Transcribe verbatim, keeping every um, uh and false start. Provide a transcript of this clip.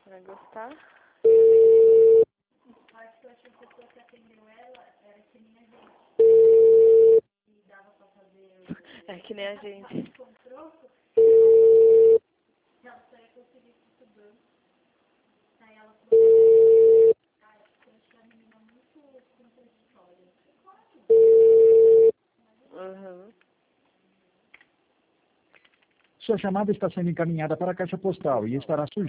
Vai gostar? Acho que eu achei que a pessoa que atendeu ela era que nem a gente. E dava pra fazer. É que nem a gente. Com troco, ela só ia conseguir com o banco. Aí ela falou: ah, eu achei a menina muito contraditória. Uhum. Sua chamada está sendo encaminhada para a caixa postal e estará sujeita